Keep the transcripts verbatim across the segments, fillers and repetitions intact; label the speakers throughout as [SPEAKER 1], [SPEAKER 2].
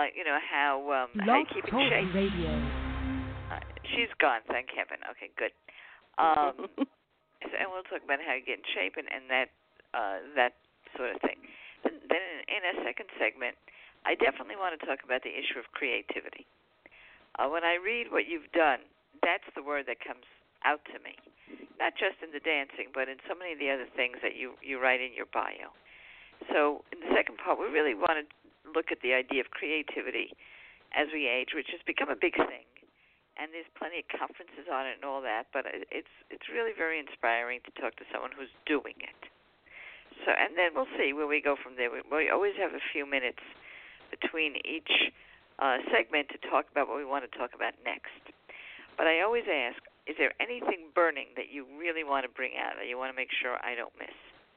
[SPEAKER 1] you know, how um, how you
[SPEAKER 2] Blog
[SPEAKER 1] keep in
[SPEAKER 2] Talk
[SPEAKER 1] shape.
[SPEAKER 2] Radio.
[SPEAKER 1] Uh, she's gone, thank heaven. Okay, good. Um, so- and we'll talk about how you get in shape and, and that uh, that sort of thing. Then, then in, in a second segment, I definitely want to talk about the issue of creativity. Uh, when I read what you've done, that's the word that comes out to me. Not just in the dancing, but in so many of the other things that you, you write in your bio. So in the second part, we really want to look at the idea of creativity as we age, which has become a big thing. And there's plenty of conferences on it and all that, but it's it's really very inspiring to talk to someone who's doing it. So, and then we'll see where we go from there. We, we always have a few minutes between each uh, segment to talk about what we want to talk about next. But I always ask, is there anything burning that you really want to bring out that you want to make sure I don't miss?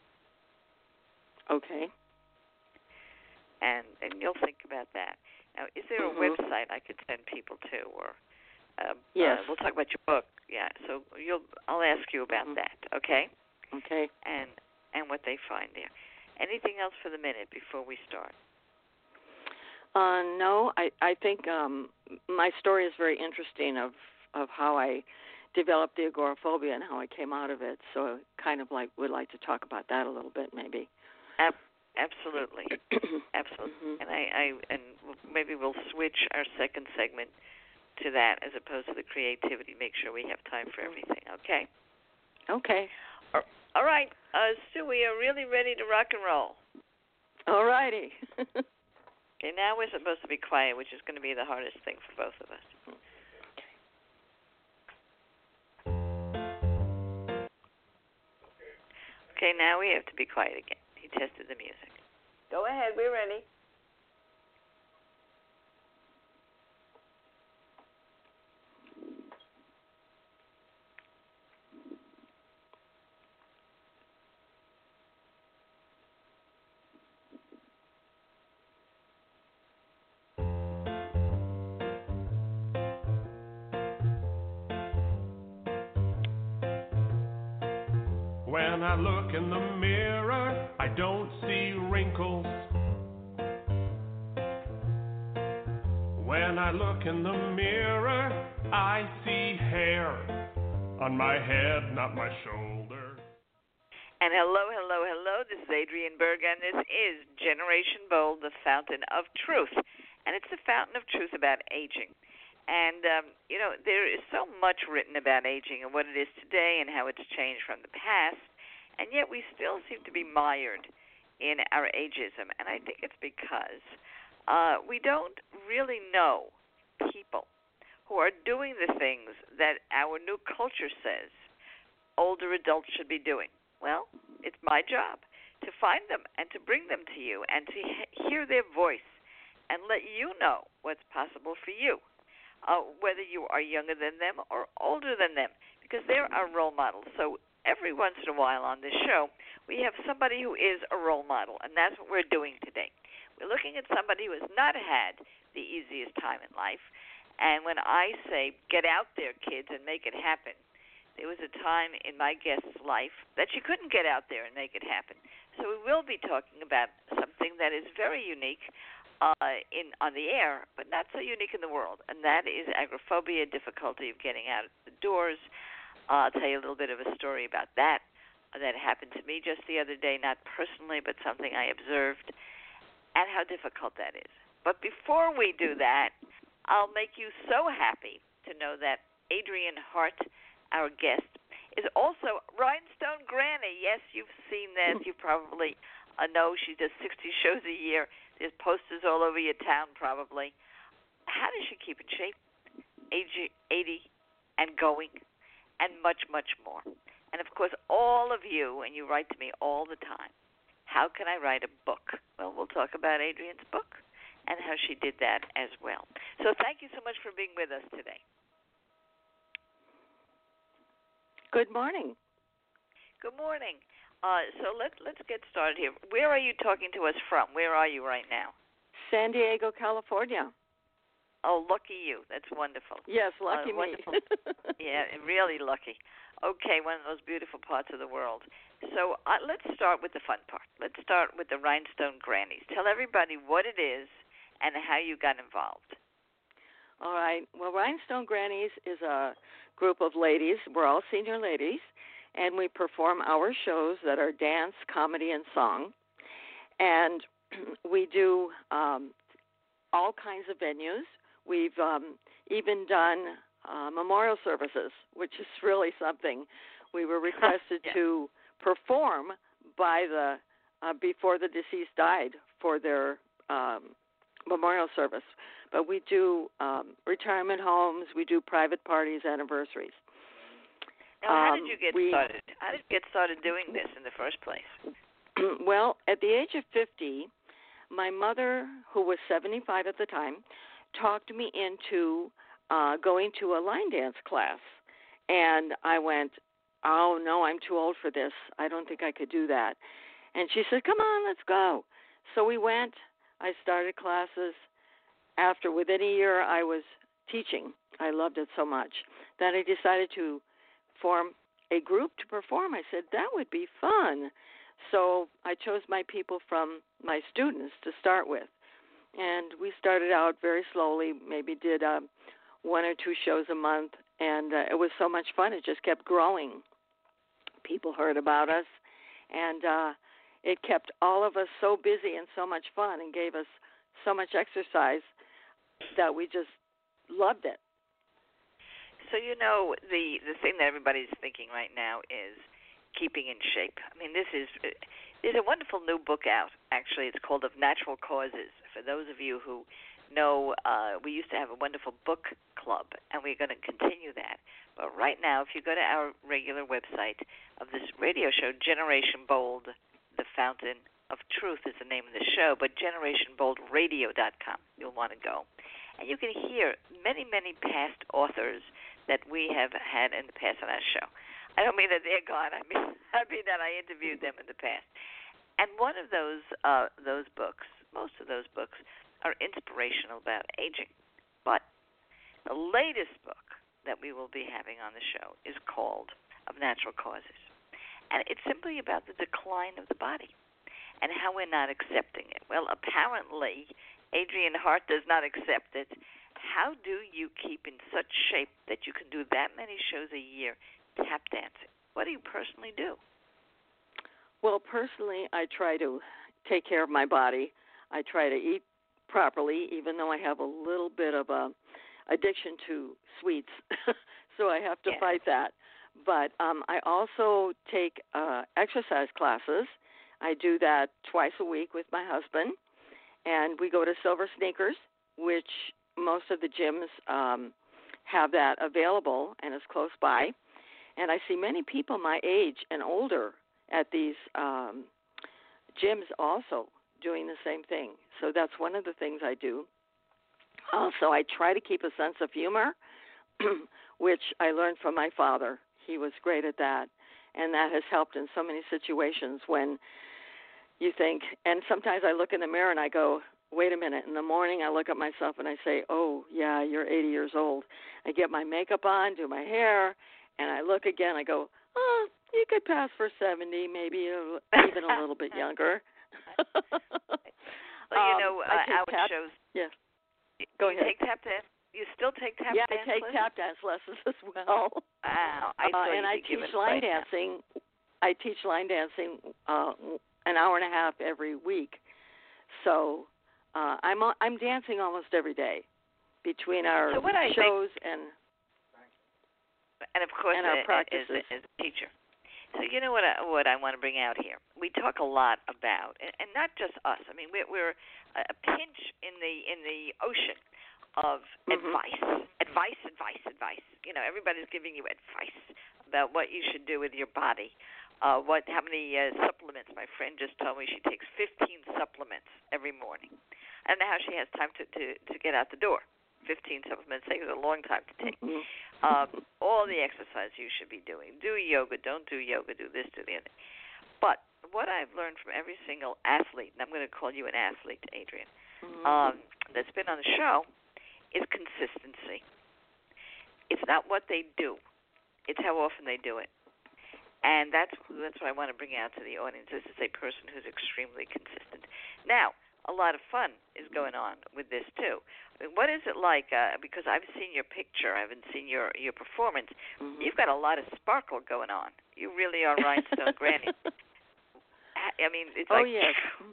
[SPEAKER 3] Okay.
[SPEAKER 1] And and you'll think about that. Now, is there
[SPEAKER 3] mm-hmm.
[SPEAKER 1] a website I could send people to, or uh,
[SPEAKER 3] yes,
[SPEAKER 1] uh, we'll talk about your book. Yeah, so you'll I'll ask you about
[SPEAKER 3] mm-hmm.
[SPEAKER 1] that. Okay.
[SPEAKER 3] Okay.
[SPEAKER 1] And and what they find there. Anything else for the minute before we start?
[SPEAKER 3] Uh, no, I I think um, my story is very interesting of of how I developed the agoraphobia and how I came out of it. So kind of like would like to talk about that a little bit, maybe.
[SPEAKER 1] Ab- absolutely, absolutely.
[SPEAKER 3] Mm-hmm.
[SPEAKER 1] And I, I and maybe we'll switch our second segment to that as opposed to the creativity. Make sure we have time for everything. Okay.
[SPEAKER 3] Okay.
[SPEAKER 1] All right, uh, Sue, we are really ready to rock and roll.
[SPEAKER 3] All righty.
[SPEAKER 1] Okay, now we're supposed to be quiet, which is going to be the hardest thing for both of us. Okay, now we have to be quiet again. He tested the music. Go ahead, we're ready.
[SPEAKER 4] When I look in the mirror, I don't see wrinkles. When I look in the mirror, I see hair on my head, not my shoulder.
[SPEAKER 1] And hello, hello, hello. This is Adrienne Berg, and this is Generation Bold, the fountain of truth. And it's the fountain of truth about aging. And, um, you know, there is so much written about aging and what it is today and how it's changed from the past, and yet we still seem to be mired in our ageism. And I think it's because uh, we don't really know people who are doing the things that our new culture says older adults should be doing. Well, it's my job to find them and to bring them to you and to he- hear their voice and let you know what's possible for you. Uh, whether you are younger than them or older than them, because they're our role models. So every once in a while on this show, we have somebody who is a role model, and that's what we're doing today. We're looking at somebody who has not had the easiest time in life, and when I say, get out there, kids, and make it happen, there was a time in my guest's life that she couldn't get out there and make it happen. So we will be talking about something that is very unique Uh, in on the air, but not so unique in the world, and that is agoraphobia, difficulty of getting out the doors. Uh, I'll tell you a little bit of a story about that. Uh, that happened to me just the other day, not personally, but something I observed, and how difficult that is. But before we do that, I'll make you so happy to know that Adrienne Hart, our guest, is also Rhinestone Granny. Yes, you've seen this. You probably uh, know she does sixty shows a year. There's posters all over your town, probably. How does she keep in shape? Age eighty and going, and much, much more. And, of course, all of you, and you write to me all the time, how can I write a book? Well, we'll talk about Adrienne's book and how she did that as well. So thank you so much for being with us today.
[SPEAKER 3] Good morning.
[SPEAKER 1] Good morning. Uh, so let's let's get started here. Where are you talking to us from? Where are you right now?
[SPEAKER 3] San Diego, California.
[SPEAKER 1] Oh, lucky you. That's wonderful.
[SPEAKER 3] Yes, lucky
[SPEAKER 1] uh,
[SPEAKER 3] me.
[SPEAKER 1] Yeah, really lucky. Okay, one of those beautiful parts of the world. So uh, let's start with the fun part. Let's start with the Rhinestone Grannies. Tell everybody what it is and how you got involved.
[SPEAKER 3] All right. Well, Rhinestone Grannies is a group of ladies. We're all senior ladies, and we perform our shows that are dance, comedy, and song. And we do um, all kinds of venues. We've um, even done uh, memorial services, which is really something. We were requested
[SPEAKER 1] yeah.
[SPEAKER 3] to perform by the uh, before the deceased died for their um, memorial service. But we do um, retirement homes. We do private parties, anniversaries.
[SPEAKER 1] Now, how
[SPEAKER 3] um,
[SPEAKER 1] did you get
[SPEAKER 3] we,
[SPEAKER 1] started? How did you get started doing this in the first place?
[SPEAKER 3] Well, at the age of fifty, my mother, who was seventy-five at the time, talked me into uh, going to a line dance class. And I went, oh, no, I'm too old for this. I don't think I could do that. And she said, come on, let's go. So we went. I started classes. After, within a year, I was teaching. I loved it so much. Then I decided to form a group to perform. I said, that would be fun. So I chose my people from my students to start with. And we started out very slowly, maybe did uh, one or two shows a month, and uh, it was so much fun. It just kept growing. People heard about us, and uh, it kept all of us so busy and so much fun and gave us so much exercise that we just loved it.
[SPEAKER 1] So, you know, the, the thing that everybody's thinking right now is keeping in shape. I mean, this is there's a wonderful new book out, actually. It's called Of Natural Causes. For those of you who know, uh, we used to have a wonderful book club, and we're going to continue that. But right now, if you go to our regular website of this radio show, Generation Bold, The Fountain of Truth is the name of the show, but generation bold radio dot com. You'll want to go. And you can hear many, many past authors that we have had in the past on our show. I don't mean that they're gone. I mean, I mean that I interviewed them in the past. And one of those uh, those books, most of those books, are inspirational about aging. But the latest book that we will be having on the show is called Of Natural Causes. And it's simply about the decline of the body and how we're not accepting it. Well, apparently, Adrienne Hart does not accept it. How do you keep in such shape that you can do that many shows a year tap dancing? What do you personally do?
[SPEAKER 3] Well, personally, I try to take care of my body. I try to eat properly, even though I have a little bit of a addiction to sweets, so I have to
[SPEAKER 1] yeah.
[SPEAKER 3] fight that. But um, I also take uh, exercise classes. I do that twice a week with my husband, and we go to Silver Sneakers, which most of the gyms um, have that available and is close by. And I see many people my age and older at these um, gyms also doing the same thing. So that's one of the things I do. Also, I try to keep a sense of humor, which I learned from my father. He was great at that, and that has helped in so many situations when you think, and sometimes I look in the mirror and I go, wait a minute. In the morning, I look at myself and I say, oh, yeah, you're eighty years old. I get my makeup on, do my hair, and I look again. I go, oh, you could pass for seventy, maybe even a little bit younger.
[SPEAKER 1] Well, you know,
[SPEAKER 3] um,
[SPEAKER 1] uh, our
[SPEAKER 3] tap,
[SPEAKER 1] shows.
[SPEAKER 3] Yes. Go
[SPEAKER 1] you
[SPEAKER 3] ahead.
[SPEAKER 1] Take tap dance. You still take tap
[SPEAKER 3] yeah,
[SPEAKER 1] dance
[SPEAKER 3] I take
[SPEAKER 1] lessons?
[SPEAKER 3] tap dance lessons as well.
[SPEAKER 1] Wow. I
[SPEAKER 3] uh,
[SPEAKER 1] thought
[SPEAKER 3] and
[SPEAKER 1] you
[SPEAKER 3] I
[SPEAKER 1] could give
[SPEAKER 3] teach
[SPEAKER 1] it a
[SPEAKER 3] line
[SPEAKER 1] play.
[SPEAKER 3] dancing. I teach line dancing uh, an hour and a half every week. So uh, I'm I'm dancing almost every day between our
[SPEAKER 1] so what I
[SPEAKER 3] shows
[SPEAKER 1] think,
[SPEAKER 3] and
[SPEAKER 1] and of course
[SPEAKER 3] and our
[SPEAKER 1] as,
[SPEAKER 3] practices.
[SPEAKER 1] as a teacher. So you know what I, what I want to bring out here. We talk a lot about, and, and not just us. I mean, we're, we're a pinch in the in the ocean of
[SPEAKER 3] mm-hmm.
[SPEAKER 1] advice, advice, advice, advice. You know, everybody's giving you advice about what you should do with your body. Uh, what, how many uh, supplements? My friend just told me she takes fifteen supplements every morning. I don't know how she has time to, to, to get out the door. fifteen supplements takes a long time to take.
[SPEAKER 3] Mm-hmm.
[SPEAKER 1] um, all the exercise you should be doing. Do yoga, don't do yoga, do this, do the other. But what I've learned from every single athlete, and I'm going to call you an athlete, Adrienne,
[SPEAKER 3] mm-hmm.
[SPEAKER 1] um, that's been on the show, is consistency. It's not what they do. It's how often they do it. And that's that's what I want to bring out to the audience. This is a person who's extremely consistent. Now, a lot of fun is going on with this too. I mean, what is it like? Uh, because I've seen your picture, I haven't seen your your performance.
[SPEAKER 3] Mm-hmm.
[SPEAKER 1] You've got a lot of sparkle going on. You really are rhinestone granny. I mean, it's
[SPEAKER 3] oh
[SPEAKER 1] like,
[SPEAKER 3] yes.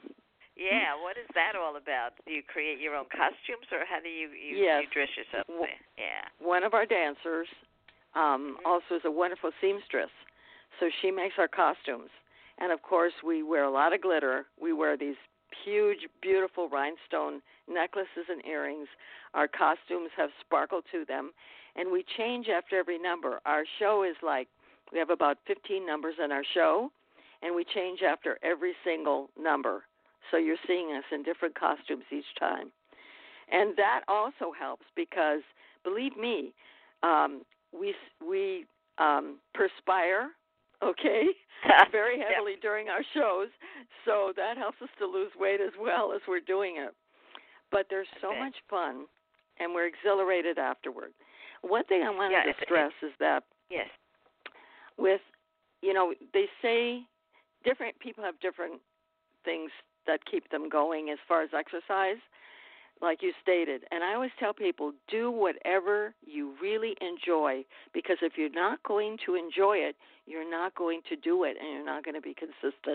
[SPEAKER 1] Yeah. What is that all about? Do you create your own costumes, or how do you you,
[SPEAKER 3] yes.
[SPEAKER 1] you dress yourself?
[SPEAKER 3] W-
[SPEAKER 1] yeah.
[SPEAKER 3] One of our dancers um,
[SPEAKER 1] mm-hmm.
[SPEAKER 3] also is a wonderful seamstress, so she makes our costumes. And of course, we wear a lot of glitter. We wear these huge, beautiful rhinestone necklaces and earrings. Our costumes have sparkle to them, and we change after every number. Our show is like, we have about fifteen numbers in our show, and we change after every single number. So you're seeing us in different costumes each time. And that also helps because, believe me, um, we we um, perspire, okay, very heavily yep. during our shows. So that helps us to lose weight as well as we're doing it. But there's so okay. much fun, and we're exhilarated afterward. One thing I wanted
[SPEAKER 1] yeah,
[SPEAKER 3] to stress is that
[SPEAKER 1] yes.
[SPEAKER 3] with, you know, they say different people have different things that keep them going as far as exercise, like you stated. And I always tell people, do whatever you really enjoy, because if you're not going to enjoy it, you're not going to do it, and you're not going to be consistent.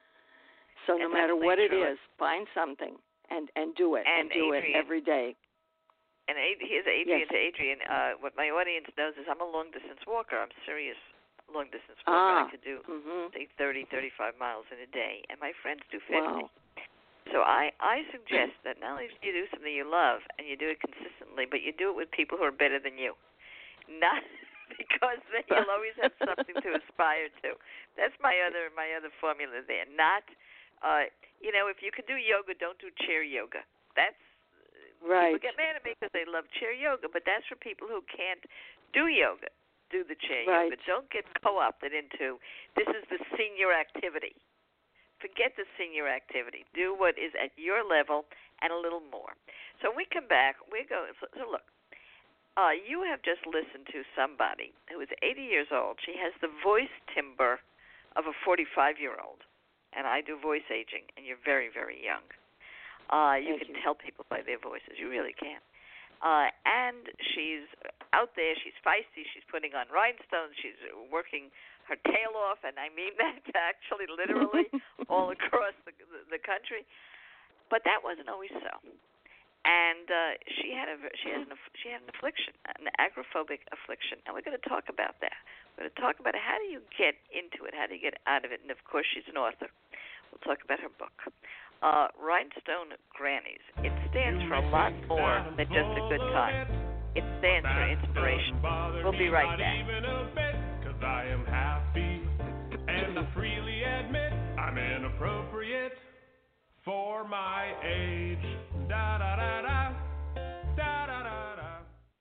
[SPEAKER 3] So no matter what it is, find something and, and do it, and, and do Adrian, it every day.
[SPEAKER 1] And here's Adrian
[SPEAKER 3] yes.
[SPEAKER 1] to Adrian. Uh, what my audience knows is I'm a long-distance walker. I'm serious long-distance walker.
[SPEAKER 3] Ah,
[SPEAKER 1] I could do,
[SPEAKER 3] mm-hmm.
[SPEAKER 1] say, thirty, thirty-five miles in a day, and my friends do fifty.
[SPEAKER 3] Wow.
[SPEAKER 1] So I, I suggest that not only do you do something you love and you do it consistently, but you do it with people who are better than you. Not because then you'll always have something to aspire to. That's my other my other formula there. Not, uh, you know, if you can do yoga, don't do chair yoga. That's
[SPEAKER 3] right.
[SPEAKER 1] People get mad at me because they love chair yoga, but that's for people who can't do yoga. Do the chair
[SPEAKER 3] right.
[SPEAKER 1] yoga. Don't get co-opted into this is the senior activity. Forget the senior activity. Do what is at your level and a little more. So when we come back, we go. So, so look, uh, you have just listened to somebody who is eighty years old. She has the voice timbre of a forty-five-year-old, and I do voice aging, and you're very, very young. Uh, you
[SPEAKER 3] Thank
[SPEAKER 1] can
[SPEAKER 3] you.
[SPEAKER 1] tell people by their voices. You really can. Uh, and she's out there. She's feisty. She's putting on rhinestones. She's working her tail off, and I mean that actually literally all across the, the country. But that wasn't always so. And uh, she had a she had an she had an affliction, an agoraphobic affliction, and we're going to talk about that. We're going to talk about how do you get into it, how do you get out of it, and of course she's an author. We'll talk about her book, uh, Rhinestone Grannies. It stands for a lot more than just a good time. It stands for inspiration. We'll be right back.
[SPEAKER 4] I am happy, and I freely admit I'm inappropriate for my age. Da da da da, da da da da.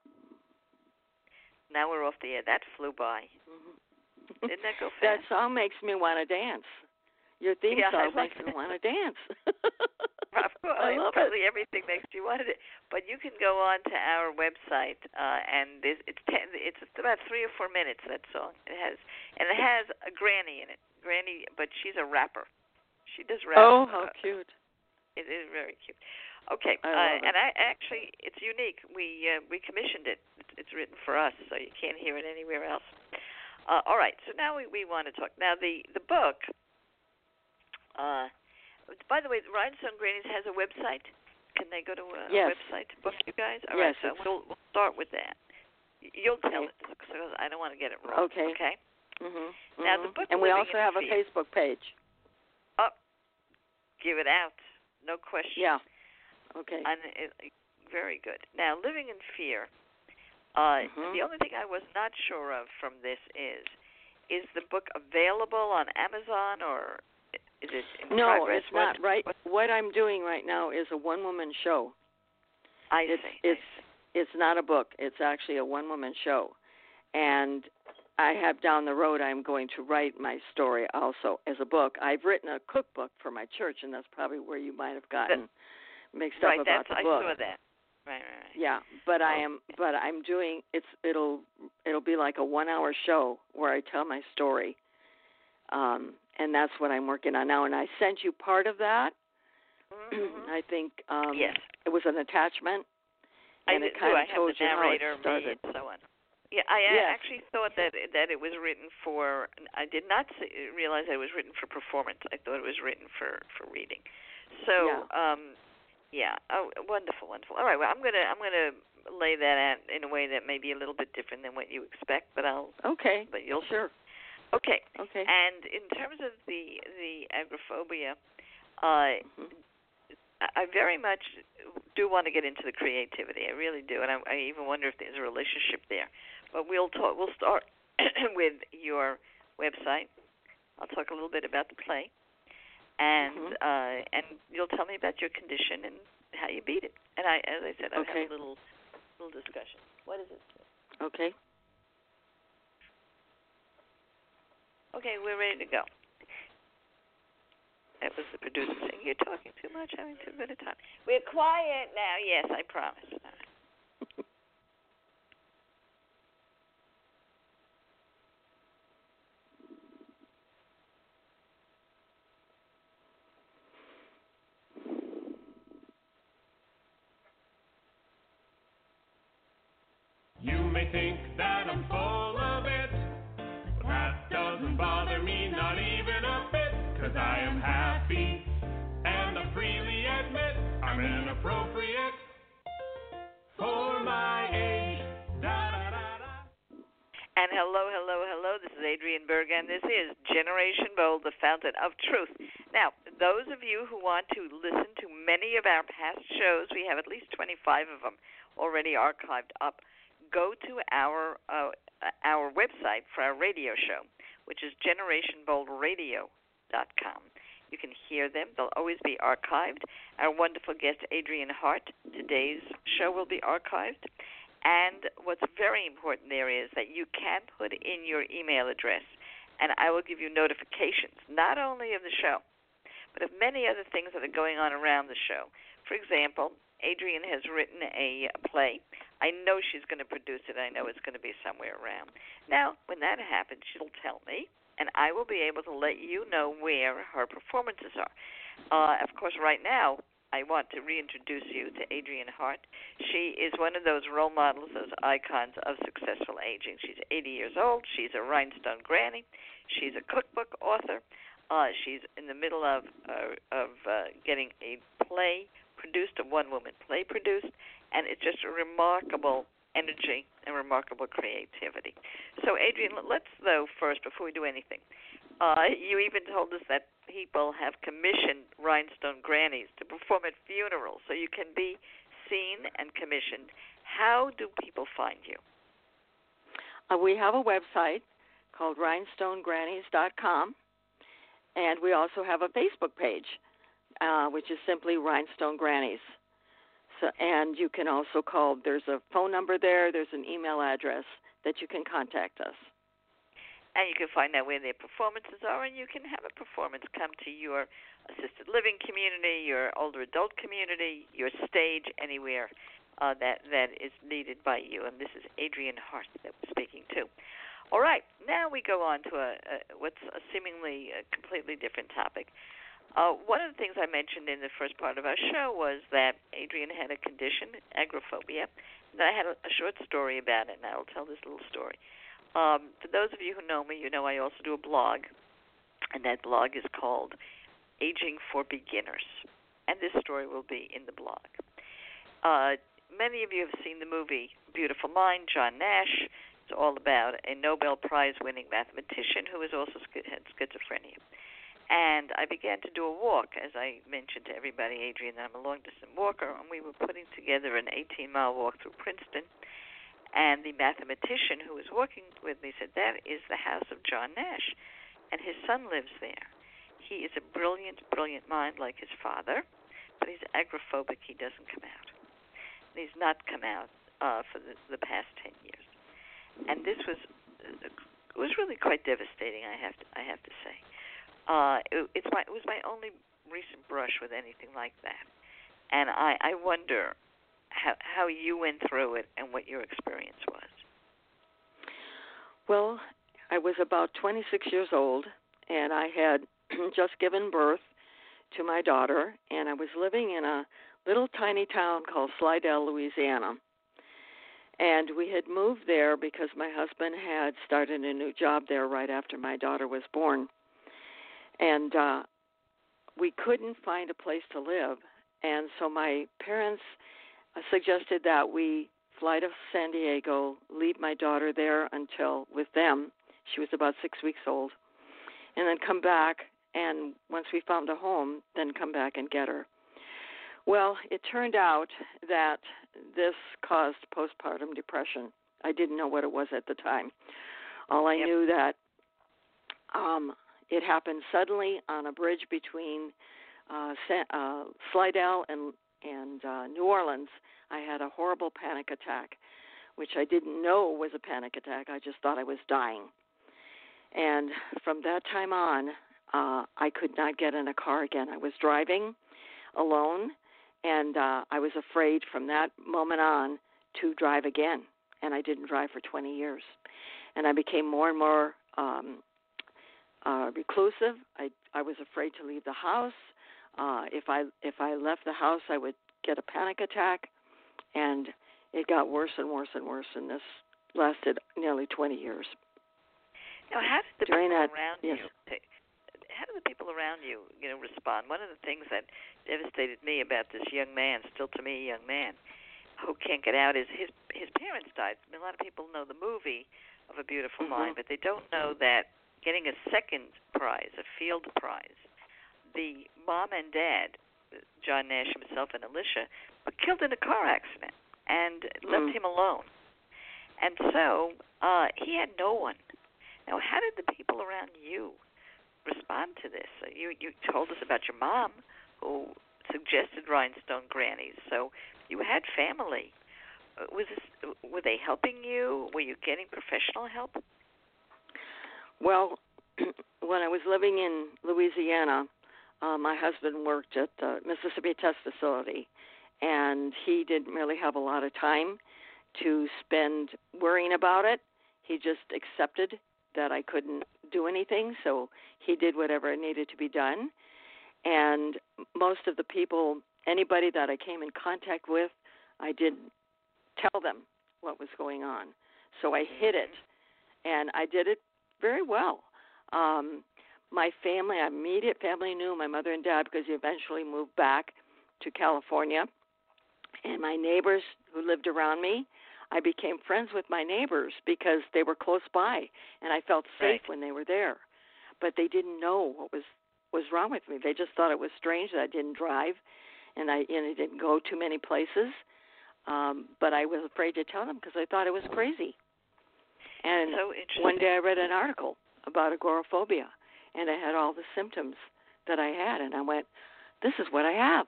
[SPEAKER 1] Now we're off the air. That flew by. Mm-hmm. Didn't that go fast?
[SPEAKER 3] That song makes me want to dance. Your theme
[SPEAKER 1] yeah,
[SPEAKER 3] song
[SPEAKER 1] like
[SPEAKER 3] makes me want to dance.
[SPEAKER 1] Well,
[SPEAKER 3] I love
[SPEAKER 1] probably
[SPEAKER 3] it.
[SPEAKER 1] everything makes you want it. But you can go on to our website, uh, and it's it's, ten, it's about three or four minutes. That song it has, and it has a granny in it. Granny, but she's a rapper. She does rap.
[SPEAKER 3] Oh, how
[SPEAKER 1] uh,
[SPEAKER 3] cute!
[SPEAKER 1] It is very cute. Okay,
[SPEAKER 3] I
[SPEAKER 1] uh,
[SPEAKER 3] love it.
[SPEAKER 1] and I actually, it's unique. We uh, we commissioned it. It's, it's written for us, so you can't hear it anywhere else. Uh, all right, so now we, we want to talk. Now the the book. Uh, by the way, Rhinestone Grannies has a website. Can they go to a,
[SPEAKER 3] yes.
[SPEAKER 1] a website to book you guys? All
[SPEAKER 3] yes,
[SPEAKER 1] right, so we'll, we'll start with that. You'll
[SPEAKER 3] okay.
[SPEAKER 1] tell it, because I don't want to get it wrong.
[SPEAKER 3] Okay.
[SPEAKER 1] Okay.
[SPEAKER 3] Mm-hmm.
[SPEAKER 1] Now
[SPEAKER 3] mm-hmm.
[SPEAKER 1] the book.
[SPEAKER 3] And we
[SPEAKER 1] Living
[SPEAKER 3] also
[SPEAKER 1] in
[SPEAKER 3] have
[SPEAKER 1] Fear.
[SPEAKER 3] a Facebook page.
[SPEAKER 1] Oh, give it out. No question.
[SPEAKER 3] Yeah. Okay.
[SPEAKER 1] And it, very good. Now, Living in Fear. Uh,
[SPEAKER 3] mm-hmm.
[SPEAKER 1] The only thing I was not sure of from this is, is the book available on Amazon or? Is it in
[SPEAKER 3] no,
[SPEAKER 1] progress?
[SPEAKER 3] it's not.
[SPEAKER 1] What,
[SPEAKER 3] right.
[SPEAKER 1] What?
[SPEAKER 3] what I'm doing right now is a one-woman show.
[SPEAKER 1] I
[SPEAKER 3] it's,
[SPEAKER 1] see.
[SPEAKER 3] It's
[SPEAKER 1] I see.
[SPEAKER 3] it's not a book. It's actually a one-woman show, and I have down the road. I'm going to write my story also as a book. I've written a cookbook for my church, and that's probably where you might have gotten
[SPEAKER 1] that,
[SPEAKER 3] mixed
[SPEAKER 1] right,
[SPEAKER 3] up about
[SPEAKER 1] that's,
[SPEAKER 3] the book.
[SPEAKER 1] I saw that. Right, right, right.
[SPEAKER 3] Yeah, but
[SPEAKER 1] oh.
[SPEAKER 3] I am. But I'm doing. It's. It'll. It'll be like a one-hour show where I tell my story. Um, and that's what I'm working on now. And I sent you part of that,
[SPEAKER 1] Mm-hmm.
[SPEAKER 3] I think um,
[SPEAKER 1] yes.
[SPEAKER 3] it was an attachment, and
[SPEAKER 1] I
[SPEAKER 3] it kind
[SPEAKER 1] I
[SPEAKER 3] of told
[SPEAKER 1] have the
[SPEAKER 3] you how it
[SPEAKER 1] narrator,
[SPEAKER 3] started.
[SPEAKER 1] me, and so on. Yeah, I
[SPEAKER 3] yes.
[SPEAKER 1] actually thought that that it was written for. I did not see, realize that it was written for performance. I thought it was written for, for reading. So,
[SPEAKER 3] yeah.
[SPEAKER 1] um, yeah. Oh, wonderful, wonderful. All right. Well, I'm gonna I'm gonna lay that out in a way that may be a little bit different than what you expect, but I'll.
[SPEAKER 3] Okay.
[SPEAKER 1] But you'll
[SPEAKER 3] sure.
[SPEAKER 1] Okay.
[SPEAKER 3] Okay.
[SPEAKER 1] And in terms of the the agoraphobia, uh,
[SPEAKER 3] mm-hmm.
[SPEAKER 1] I very much do want to get into the creativity. I really do, and I, I even wonder if there's a relationship there. But we'll talk. We'll start with your website. I'll talk a little bit about the play, and
[SPEAKER 3] mm-hmm.
[SPEAKER 1] uh, and you'll tell me about your condition and how you beat it. And I, as I said, I'll
[SPEAKER 3] okay.
[SPEAKER 1] have a little little discussion. What is it?
[SPEAKER 3] Okay.
[SPEAKER 1] Okay, we're ready to go. That was the producer saying, "You're talking too much, having too good a time." We're quiet now. Yes, I promise.
[SPEAKER 4] You may think that I'm full of it, but that doesn't bother me, not even a bit, 'cause I am happy, and I freely admit I'm inappropriate for my age. Da, da, da, da.
[SPEAKER 1] And hello, hello, hello. This is Adrienne Berg, and this is Generation Bold, the Fountain of Truth. Now, those of you who want to listen to many of our past shows, we have at least twenty-five of them already archived up. Go to our uh, our website for our radio show, which is generation bold radio dot com. You can hear them. They'll always be archived. Our wonderful guest, Adrienne Hart, today's show will be archived. And what's very important there is that you can put in your email address, and I will give you notifications, not only of the show, but of many other things that are going on around the show. For example, Adrienne has written a play. I know she's going to produce it. I know it's going to be somewhere around. Now, when that happens, she'll tell me, and I will be able to let you know where her performances are. Uh, of course, right now, I want to reintroduce you to Adrienne Hart. She is one of those role models, those icons of successful aging. She's eighty years old. She's a rhinestone granny. She's a cookbook author. Uh, she's in the middle of uh, of uh, getting a play produced, a one-woman play produced, and it's just a remarkable energy and remarkable creativity. So, Adrienne, let's, though, first, before we do anything, uh, you even told us that people have commissioned rhinestone grannies to perform at funerals, so you can be seen and commissioned. How do people find you?
[SPEAKER 3] Uh, we have a website called rhinestone grannies dot com, and we also have a Facebook page, uh, which is simply Rhinestone Grannies. So, and you can also call. There's a phone number there. There's an email address that you can contact us.
[SPEAKER 1] And you can find out where their performances are, and you can have a performance come to your assisted living community, your older adult community, your stage, anywhere uh, that that is needed by you. And this is Adrienne Hart that we're speaking to. All right, now we go on to a, a what's a seemingly a completely different topic. Uh, one of the things I mentioned in the first part of our show was that Adrienne had a condition, agoraphobia, and I had a, a short story about it, and I will tell this little story. Um, for those of you who know me, you know I also do a blog, and that blog is called Aging for Beginners, and this story will be in the blog. Uh, many of you have seen the movie Beautiful Mind, John Nash. It's all about a Nobel Prize-winning mathematician who is also had schizophrenia. And I began to do a walk, as I mentioned to everybody, Adrienne, that I'm a long-distance walker, and we were putting together an eighteen-mile walk through Princeton. And the mathematician who was walking with me said, that is the house of John Nash, and his son lives there. He is a brilliant, brilliant mind like his father, but he's agoraphobic. He doesn't come out. And he's not come out uh, for the, the past ten years. And this was it was really quite devastating, I have to, I have to say. Uh, it, it's my, it was my only recent brush with anything like that. And I, I wonder how, how you went through it and what your experience was.
[SPEAKER 3] Well, I was about twenty-six years old, and I had just given birth to my daughter, and I was living in a little tiny town called Slidell, Louisiana. And we had moved there because my husband had started a new job there right after my daughter was born. And uh, we couldn't find a place to live. And so my parents suggested that we fly to San Diego, leave my daughter there until with them. She was about six weeks old. And then come back, and once we found a home, then come back and get her. Well, it turned out that this caused postpartum depression. I didn't know what it was at the time. All I yep. knew that um, it happened suddenly on a bridge between uh, San, uh, Slidell and, and uh, New Orleans. I had a horrible panic attack, which I didn't know was a panic attack. I just thought I was dying. And from that time on, uh, I could not get in a car again. I was driving alone. And uh, I was afraid from that moment on to drive again. And I didn't drive for twenty years. And I became more and more um, uh, reclusive. I I was afraid to leave the house. Uh, if I if I left the house, I would get a panic attack. And it got worse and worse and worse. And this lasted nearly twenty years.
[SPEAKER 1] Now, how did the
[SPEAKER 3] During
[SPEAKER 1] people
[SPEAKER 3] that,
[SPEAKER 1] around
[SPEAKER 3] yes.
[SPEAKER 1] you take, how do the people around you, you know, respond? One of the things that devastated me about this young man, still to me a young man, who can't get out, is his his parents died. I mean, a lot of people know the movie of A Beautiful
[SPEAKER 3] mm-hmm.
[SPEAKER 1] Mind, but they don't know that getting a second prize, a field prize, the mom and dad, John Nash himself and Alicia, were killed in a car accident and left
[SPEAKER 3] mm.
[SPEAKER 1] him alone. And so uh, he had no one. Now, how did the people around you respond to this? You you told us about your mom, who suggested rhinestone grannies. So you had family. Was this, were they helping you? Were you getting professional help?
[SPEAKER 3] Well, when I was living in Louisiana, uh, my husband worked at the Mississippi Test Facility, and he didn't really have a lot of time to spend worrying about it. He just accepted that I couldn't do anything, so he did whatever needed to be done. And most of the people, anybody that I came in contact with, I didn't tell them what was going on. So I hid it, and I did it very well. Um, my family, my immediate family knew, my mother and dad, because he eventually moved back to California. And my neighbors who lived around me, I became friends with my neighbors because they were close by, and I felt safe
[SPEAKER 1] right.
[SPEAKER 3] when they were there. But they didn't know what was, was wrong with me. They just thought it was strange that I didn't drive, and I, and I didn't go too many places. Um, but I was afraid to tell them because I thought it was crazy. And
[SPEAKER 1] so
[SPEAKER 3] one day I read an article about agoraphobia, and I had all the symptoms that I had, and I went, this is what I have.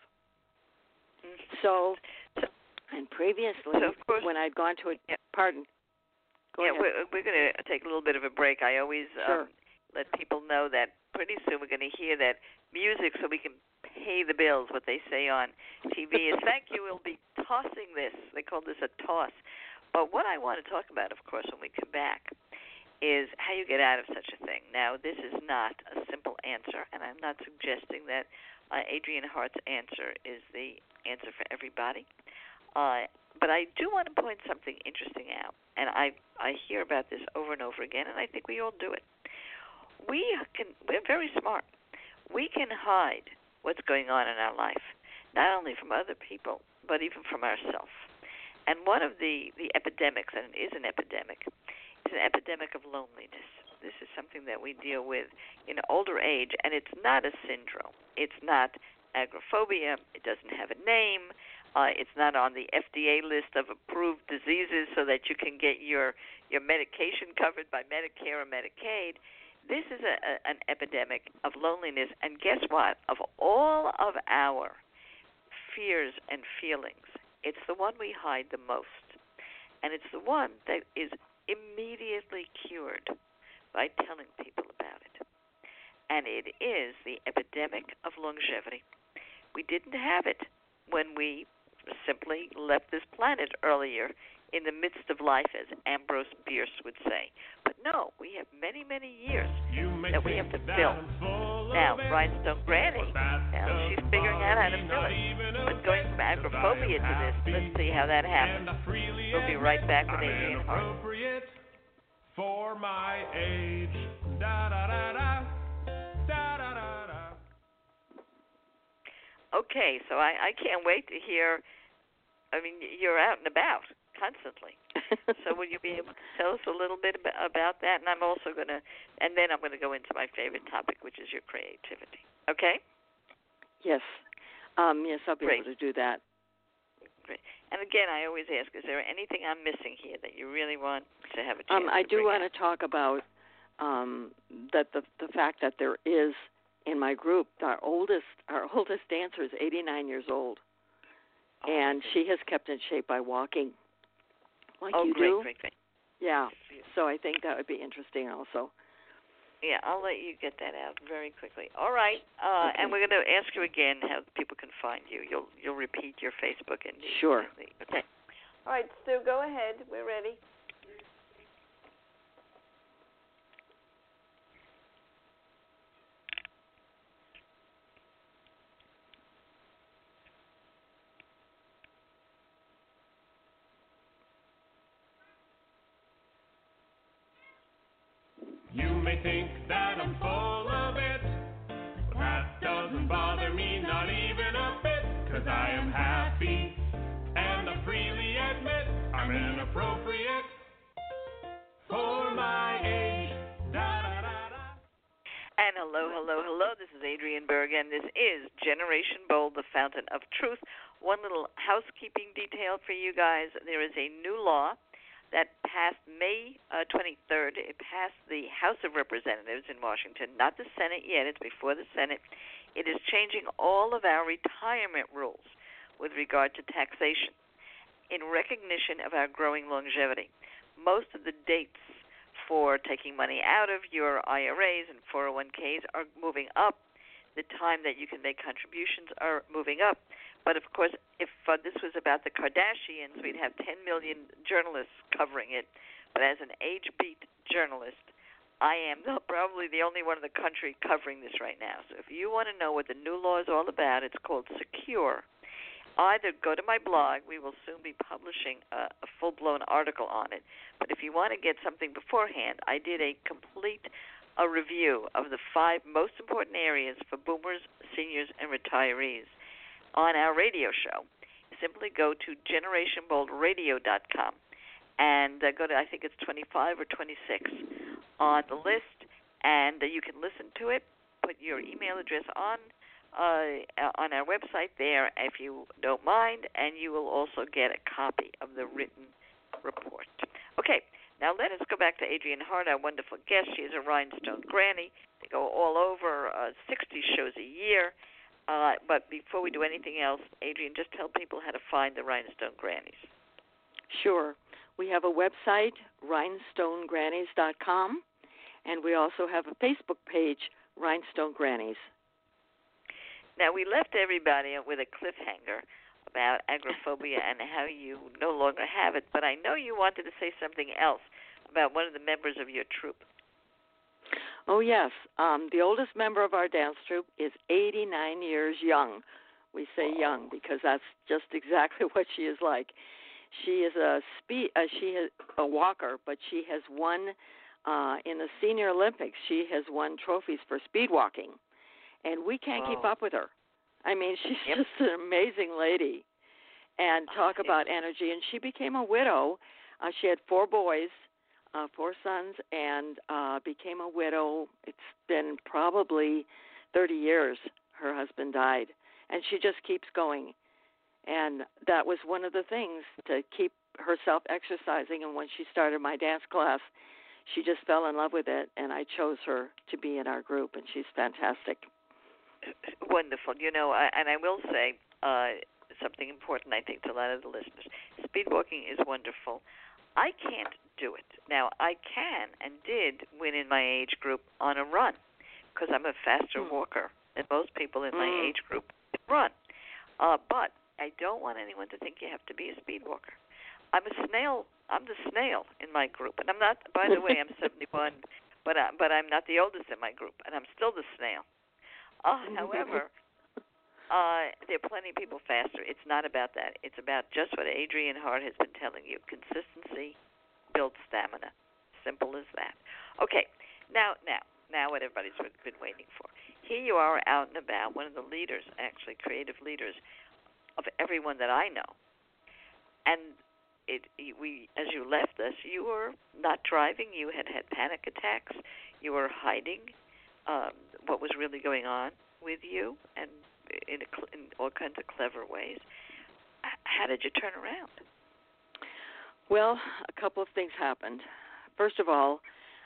[SPEAKER 3] Mm-hmm. So... And previously,
[SPEAKER 1] so of course,
[SPEAKER 3] when I'd gone to a
[SPEAKER 1] yeah.
[SPEAKER 3] pardon, go
[SPEAKER 1] yeah,
[SPEAKER 3] ahead.
[SPEAKER 1] we're, we're going to take a little bit of a break. I always
[SPEAKER 3] sure.
[SPEAKER 1] um, let people know that pretty soon we're going to hear that music so we can pay the bills. What they say on T V is, "Thank you. We'll be tossing this." They call this a toss. But what I want to talk about, of course, when we come back, is how you get out of such a thing. Now, this is not a simple answer, and I'm not suggesting that uh, Adrienne Hart's answer is the answer for everybody. Uh, but I do want to point something interesting out, and I I hear about this over and over again, and I think we all do it. We can we're very smart. We can hide what's going on in our life, not only from other people, but even from ourselves. And one of the, the epidemics, and it is an epidemic, is an epidemic of loneliness. This is something that we deal with in older age, and it's not a syndrome. It's not agoraphobia. It doesn't have a name. Uh, it's not on the F D A list of approved diseases so that you can get your, your medication covered by Medicare or Medicaid. This is a, a, an epidemic of loneliness. And guess what? Of all of our fears and feelings, it's the one we hide the most. And it's the one that is immediately cured by telling people about it. And it is the epidemic of longevity. We didn't have it when we simply left this planet earlier in the midst of life, as Ambrose Bierce would say. But no, we have many, many years that we have to fill. Now, Rhinestone Granny, now she's figuring out how to fill it. But going from agoraphobia to this, let's see how that happens. We'll be right back with Adrienne Hart.
[SPEAKER 4] For my age, da da da da, da da da da.
[SPEAKER 1] Okay, so I, I can't wait to hear. I mean, you're out and about constantly. So will you be able to tell us a little bit about that? And I'm also going to, and then I'm going to go into my favorite topic, which is your creativity. Okay?
[SPEAKER 3] Yes. Um, yes, I'll be
[SPEAKER 1] Great.
[SPEAKER 3] able to do that.
[SPEAKER 1] Great. And again, I always ask, is there anything I'm missing here that you really want to have a chance
[SPEAKER 3] um, I
[SPEAKER 1] to
[SPEAKER 3] do
[SPEAKER 1] bring
[SPEAKER 3] want
[SPEAKER 1] out?
[SPEAKER 3] to talk about um, that the the fact that there is in my group our oldest our oldest dancer is eighty-nine years old,
[SPEAKER 1] oh,
[SPEAKER 3] and she has kept in shape by walking, like
[SPEAKER 1] oh,
[SPEAKER 3] you
[SPEAKER 1] great,
[SPEAKER 3] do.
[SPEAKER 1] great, great.
[SPEAKER 3] Yeah. So I think that would be interesting also.
[SPEAKER 1] Yeah, I'll let you get that out very quickly. All right, uh,
[SPEAKER 3] Okay.
[SPEAKER 1] and we're going to ask you again how people can find you. You'll you'll repeat your Facebook and
[SPEAKER 3] Sure.
[SPEAKER 1] Okay. All right, Stu, go ahead. We're ready.
[SPEAKER 4] You may think that I'm full of it, but that doesn't bother me, not even a bit, 'cause I am happy, and I freely admit I'm inappropriate for my age. Da, da, da, da.
[SPEAKER 1] And hello, hello, hello. This is Adrienne Berg, and this is Generation Bold, the Fountain of Truth. One little housekeeping detail for you guys. There is a new law that passed May uh, twenty-third. It passed the House of Representatives in Washington, not the Senate yet. It's before the Senate. It is changing all of our retirement rules with regard to taxation in recognition of our growing longevity. Most of the dates for taking money out of your I R As and four oh one k's are moving up. The time that you can make contributions are moving up. But, of course, if uh, this was about the Kardashians, we'd have ten million journalists covering it. But as an age-beat journalist, I am the, probably the only one in the country covering this right now. So if you want to know what the new law is all about, it's called Secure. Either go to my blog. We will soon be publishing a, a full-blown article on it. But if you want to get something beforehand, I did a complete a review of the five most important areas for boomers, seniors, and retirees on our radio show. Simply go to generation bold radio dot com and uh, go to, I think it's twenty-five or twenty-six on the list, and uh, you can listen to it. Put your email address on uh, on our website there if you don't mind, and you will also get a copy of the written report. Okay, now let us go back to Adrienne Hart, our wonderful guest. She is a Rhinestone Granny. They go all over uh, sixty shows a year. Uh, but before we do anything else, Adrienne, just tell people how to find the Rhinestone Grannies.
[SPEAKER 3] Sure. We have a website, rhinestone grannies dot com, and we also have a Facebook page, Rhinestone Grannies.
[SPEAKER 1] Now, we left everybody with a cliffhanger about agoraphobia and how you no longer have it, but I know you wanted to say something else about one of the members of your troupe.
[SPEAKER 3] Oh, yes. Um, the oldest member of our dance troupe is eighty-nine years young. We say young because that's just exactly what she is like. She is a speed, uh, she is a walker, but she has won uh, in the Senior Olympics. She has won trophies for speed walking, and we can't
[SPEAKER 1] Whoa.
[SPEAKER 3] keep up with her. I mean, she's
[SPEAKER 1] Yep.
[SPEAKER 3] just an amazing lady. And talk
[SPEAKER 1] Oh,
[SPEAKER 3] about energy. And she became a widow. Uh, she had four boys. Uh, four sons, and uh, became a widow. It's been probably thirty years. Her husband died, and she just keeps going. And that was one of the things, to keep herself exercising. And when she started my dance class, she just fell in love with it, and I chose her to be in our group, and she's fantastic.
[SPEAKER 1] Wonderful. You know, I, and I will say uh, something important, I think, to a lot of the listeners. Speed walking is wonderful. I can't do it. Now, I can and did win in my age group on a run because I'm a faster
[SPEAKER 3] mm.
[SPEAKER 1] walker than most people in
[SPEAKER 3] mm.
[SPEAKER 1] my age group run. Uh, but I don't want anyone to think you have to be a speed walker. I'm a snail. I'm the snail in my group, and I'm not. By the way, I'm seventy-one, but I, but I'm not the oldest in my group, and I'm still the snail. Uh, however, uh, there are plenty of people faster. It's not about that. It's about just what Adrienne Hart has been telling you: consistency builds stamina. Simple as that. Okay, now, now, now, what everybody's been waiting for. Here you are, out and about, one of the leaders, actually, creative leaders of everyone that I know, and It, we, as you left us, you were not driving. You had had panic attacks. You were hiding um, what was really going on with you, and in, a, in all kinds of clever ways. How did you turn around?
[SPEAKER 3] Well, a couple of things happened. First of all,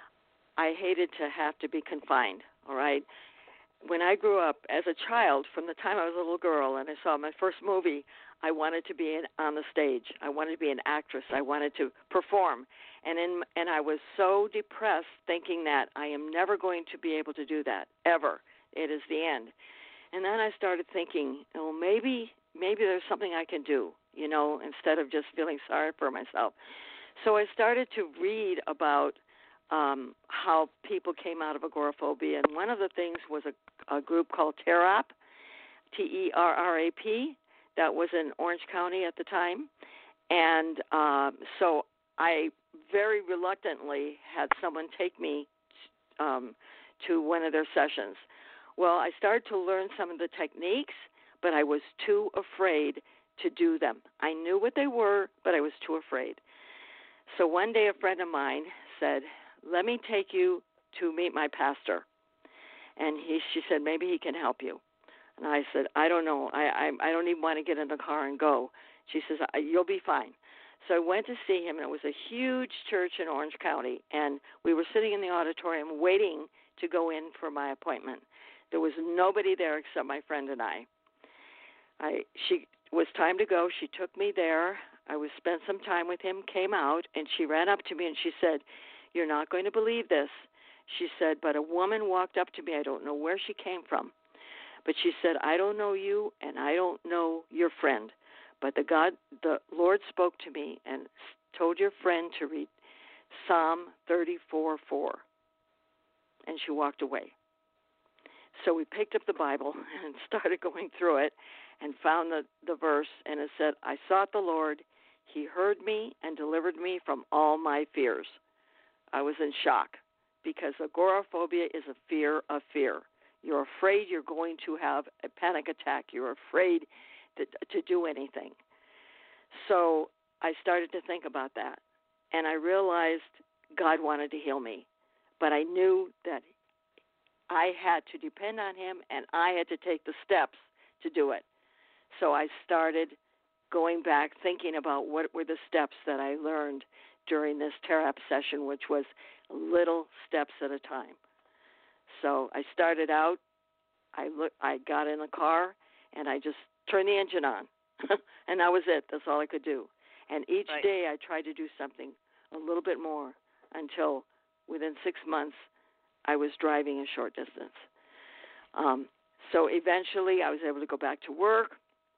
[SPEAKER 3] I hated to have to be confined, all right? When I grew up as a child, from the time I was a little girl and I saw my first movie, I wanted to be in, on the stage. I wanted to be an actress. I wanted to perform. And in, and I was so depressed thinking that I am never going to be able to do that, ever. It is the end. And then I started thinking, oh, maybe maybe there's something I can do, you know, instead of just feeling sorry for myself. So I started to read about um, how people came out of agoraphobia. And one of the things was a, a group called TERRAP, T E R R A P, that was in Orange County at the time. And um, so I very reluctantly had someone take me um, to one of their sessions. Well, I started to learn some of the techniques, but I was too afraid to do them. I knew what they were, but I was too afraid. So one day a friend of mine said, let me take you to meet my pastor. And he, she said, maybe he can help you. And I said, I don't know. I, I, I don't even want to get in the car and go. She says, you'll be fine. So I went to see him, and it was a huge church in Orange County, and we were sitting in the auditorium waiting to go in for my appointment. There was nobody there except my friend and I. I she it was time to go. She took me there. I was spent some time with him, came out, and she ran up to me and she said, you're not going to believe this. She said, but a woman walked up to me. I don't know where she came from. But she said, I don't know you and I don't know your friend. But the God, the Lord spoke to me and told your friend to read Psalm thirty-four four. And she walked away. So we picked up the Bible and started going through it and found the, the verse, and it said, I sought the Lord. He heard me and delivered me from all my fears. I was in shock because agoraphobia is a fear of fear. You're afraid you're going to have a panic attack. You're afraid to, to do anything. So I started to think about that, and I realized God wanted to heal me. But I knew that I had to depend on him, and I had to take the steps to do it. So I started going back, thinking about what were the steps that I learned during this TERRAP session, which was little steps at a time. So I started out, I look, I got in the car, and I just turned the engine on, and that was it. That's all I could do. And each
[SPEAKER 1] right.
[SPEAKER 3] day I tried to do something a little bit more until within six months I was driving a short distance. Um, so eventually I was able to go back to work.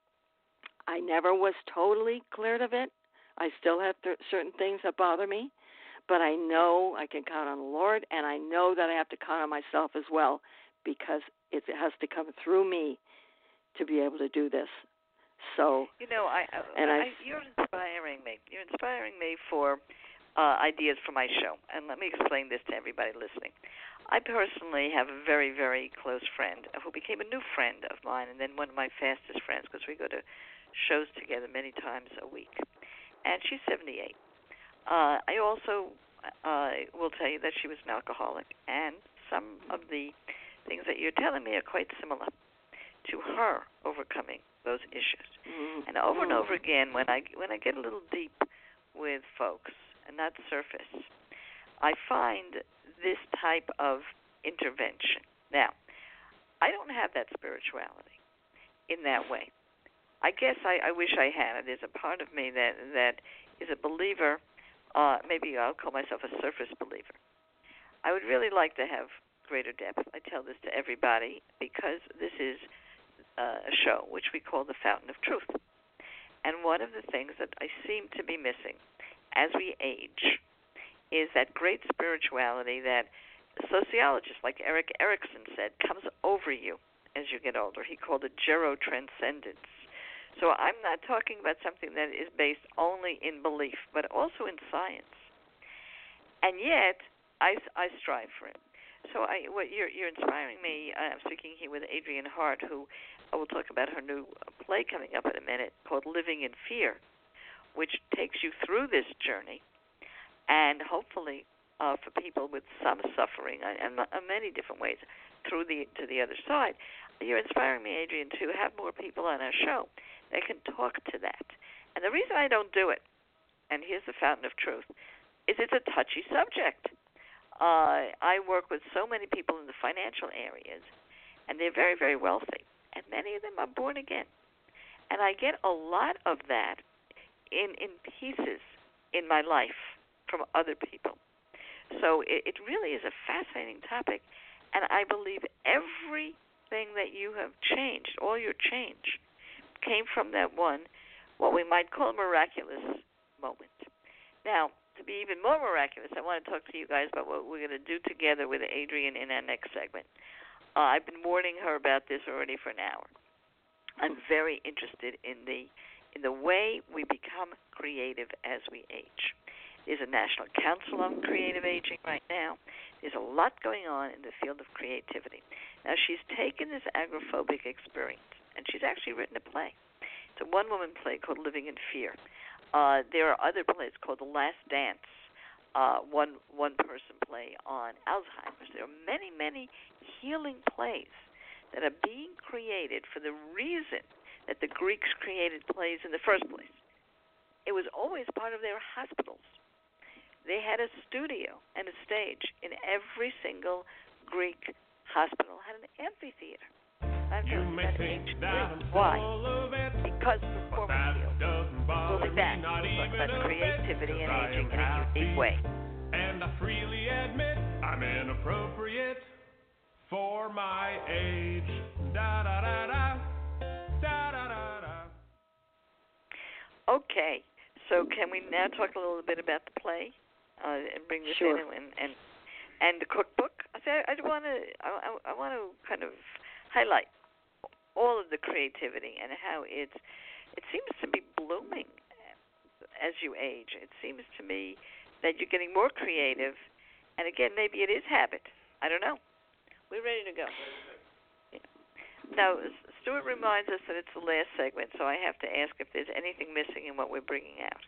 [SPEAKER 3] I never was totally cleared of it. I still have th- certain things that bother me, but I know I can count on the Lord, and I know that I have to count on myself as well because it has to come through me to be able to do this. So,
[SPEAKER 1] you know, I, I,
[SPEAKER 3] and I,
[SPEAKER 1] I you're inspiring me. You're inspiring me for uh, ideas for my show, and let me explain this to everybody listening. I personally have a very, very close friend who became a new friend of mine, and then one of my fastest friends because we go to shows together many times a week. And she's seventy-eight. Uh, I also uh, will tell you that she was an alcoholic, and some of the things that you're telling me are quite similar to her overcoming those issues.
[SPEAKER 3] mm,
[SPEAKER 1] And over
[SPEAKER 3] mm.
[SPEAKER 1] and over again, when I when I get a little deep with folks and not surface, I find this type of intervention. Now, I don't have that spirituality in that way. I guess I, I wish I had. There's a part of me that that is a believer. Uh, maybe I'll call myself a surface believer. I would really like to have greater depth. I tell this to everybody because this is uh, a show which we call the Fountain of Truth. And one of the things that I seem to be missing as we age is that great spirituality that sociologists like Erik Erikson said comes over you as you get older. He called it gerotranscendence. So I'm not talking about something that is based only in belief, but also in science. And yet, I, I strive for it. So I, what you're, you're inspiring me. I'm speaking here with Adrienne Hart, who I will talk about her new play coming up in a minute called Living in Fear, which takes you through this journey and hopefully uh, for people with some suffering and uh, many different ways through the to the other side. You're inspiring me, Adrienne, to have more people on our show that can talk to that. And the reason I don't do it, and here's the fountain of truth, is it's a touchy subject. Uh, I work with so many people in the financial areas, and they're very, very wealthy, and many of them are born again. And I get a lot of that in, in pieces in my life from other people. So it, it really is a fascinating topic, and I believe everything that you have changed, all your change, came from that one, what we might call a miraculous moment. Now, to be even more miraculous, I want to talk to you guys about what we're going to do together with Adrienne in our next segment. Uh, I've been warning her about this already for an hour. I'm very interested in the in the way we become creative as we age. There's a National Council on Creative Aging right now. There's a lot going on in the field of creativity. Now, she's taken this agoraphobic experience, and she's actually written a play. It's a one-woman play called Living in Fear. Uh, there are other plays called The Last Dance, uh, one one-person play on Alzheimer's. There are many, many healing plays that are being created for the reason that the Greeks created plays in the first place. It was always part of their hospitals. They had a studio and a stage in every single Greek hospital, had an amphitheater. I'm
[SPEAKER 4] You
[SPEAKER 1] talking
[SPEAKER 4] may
[SPEAKER 1] about
[SPEAKER 4] think
[SPEAKER 1] ancient
[SPEAKER 4] that
[SPEAKER 1] Greece.
[SPEAKER 4] I'm
[SPEAKER 1] Why?
[SPEAKER 4] full of it,
[SPEAKER 1] Because
[SPEAKER 4] but
[SPEAKER 1] performance
[SPEAKER 4] that
[SPEAKER 1] skills.
[SPEAKER 4] doesn't
[SPEAKER 1] We'll
[SPEAKER 4] bother
[SPEAKER 1] be
[SPEAKER 4] me,
[SPEAKER 1] back.
[SPEAKER 4] not
[SPEAKER 1] We'll talk
[SPEAKER 4] even
[SPEAKER 1] about
[SPEAKER 4] a bit,
[SPEAKER 1] creativity
[SPEAKER 4] 'cause
[SPEAKER 1] and
[SPEAKER 4] I
[SPEAKER 1] aging
[SPEAKER 4] am
[SPEAKER 1] in a unique
[SPEAKER 4] happy.
[SPEAKER 1] way.
[SPEAKER 4] And I freely admit I'm inappropriate for my age. Da da da da. Da da da da.
[SPEAKER 1] Okay, so can we now talk a little bit about the play uh, and bring this
[SPEAKER 3] Sure.
[SPEAKER 1] in and, and and the cookbook? I say I want to I, I want to kind of highlight all of the creativity and how it's it seems to be blooming as you age. It seems to me that you're getting more creative, and again, maybe it is habit. I don't know. We're ready to go. Yeah. Now, Stuart reminds us that it's the last segment, so I have to ask if there's anything missing in what we're bringing out.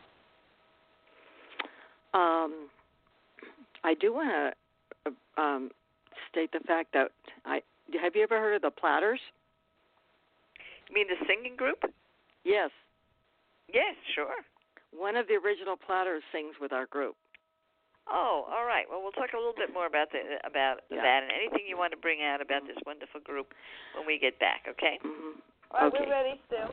[SPEAKER 3] Um, I do want to um, state the fact that I have you ever heard of the Platters?
[SPEAKER 1] You mean the singing group?
[SPEAKER 3] Yes.
[SPEAKER 1] Yes, sure.
[SPEAKER 3] One of the original Platters sings with our group.
[SPEAKER 1] Oh, all right. Well, we'll talk a little bit more about the, about
[SPEAKER 3] Yeah.
[SPEAKER 1] that and anything you want to bring out about this wonderful group when we get back, okay?
[SPEAKER 3] Mm-hmm.
[SPEAKER 1] All right,
[SPEAKER 3] Okay.
[SPEAKER 1] we're ready, Stu.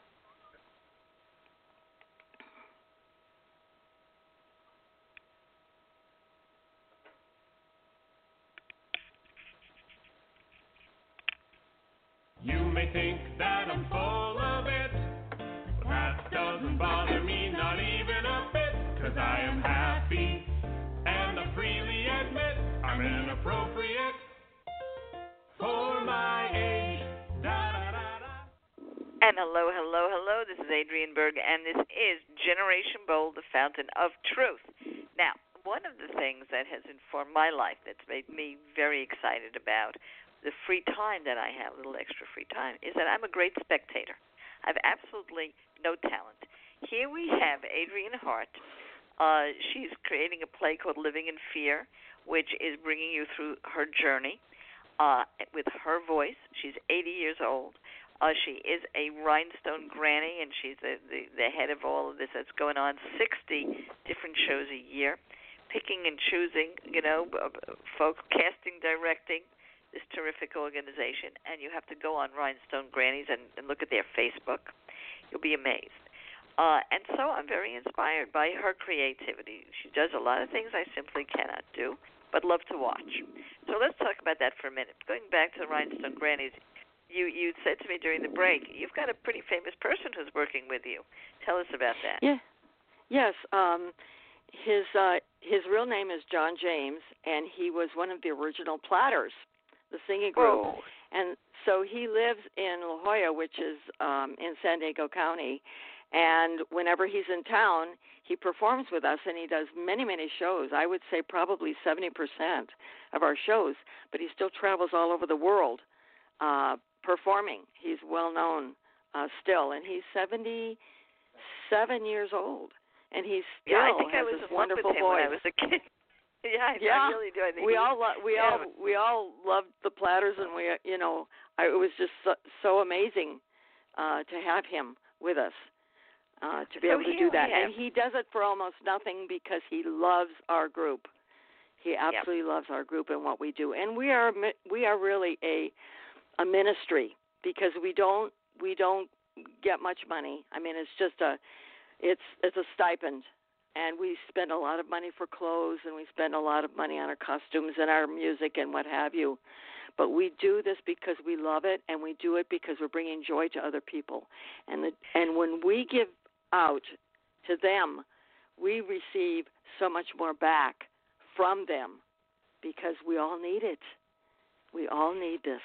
[SPEAKER 4] You may think that I'm full of it, but that doesn't bother me, not even a bit, 'cause I am happy, and I freely admit I'm inappropriate for my age. Da da da da.
[SPEAKER 1] And hello, hello, hello. This is Adrienne Berg, and this is Generation Bold, the Fountain of Truth. Now, one of the things that has informed my life that's made me very excited about the free time that I have, a little extra free time, is that I'm a great spectator. I have absolutely no talent. Here we have Adrienne Hart. Uh, she's creating a play called Living in Fear, which is bringing you through her journey uh, with her voice. She's eighty years old. Uh, she is a rhinestone granny, and she's the, the, the head of all of this that's going on, sixty different shows a year, picking and choosing, you know, folks, casting, directing, this terrific organization, and you have to go on Rhinestone Grannies and, and look at their Facebook. You'll be amazed. Uh, and so I'm very inspired by her creativity. She does a lot of things I simply cannot do, but love to watch. So let's talk about that for a minute. Going back to Rhinestone Grannies, you you said to me during the break, you've got a pretty famous person who's working with you. Tell us about that.
[SPEAKER 3] Yeah. Yes. Um, his uh, his real name is John James, and he was one of the original Platters, the singing group.
[SPEAKER 1] Whoa.
[SPEAKER 3] And so he lives in La Jolla, which is um, in San Diego County. And whenever he's in town, he performs with us, and he does many, many shows. I would say probably seventy percent of our shows, but he still travels all over the world uh, performing. He's well known uh, still, and he's seventy-seven years old, and he still
[SPEAKER 1] yeah, I think
[SPEAKER 3] has
[SPEAKER 1] I was
[SPEAKER 3] this
[SPEAKER 1] in love
[SPEAKER 3] wonderful
[SPEAKER 1] with him
[SPEAKER 3] voice.
[SPEAKER 1] when I was a kid. yeah, I,
[SPEAKER 3] yeah,
[SPEAKER 1] I really do. I think
[SPEAKER 3] we
[SPEAKER 1] he,
[SPEAKER 3] all lo- we
[SPEAKER 1] yeah.
[SPEAKER 3] all we all loved the Platters, and we you know I, it was just so, so amazing uh, to have him with us. Uh, to be
[SPEAKER 1] so
[SPEAKER 3] able to do that.
[SPEAKER 1] Have...
[SPEAKER 3] And he does it for almost nothing because he loves our group. He absolutely yep. loves our group and what we do. And we are we are really a a ministry because we don't we don't get much money. I mean, it's just a it's it's a stipend, and we spend a lot of money for clothes, and we spend a lot of money on our costumes and our music and what have you. But we do this because we love it, and we do it because we're bringing joy to other people. And the, and when we give out to them, we receive so much more back from them because we all need it. We all need this.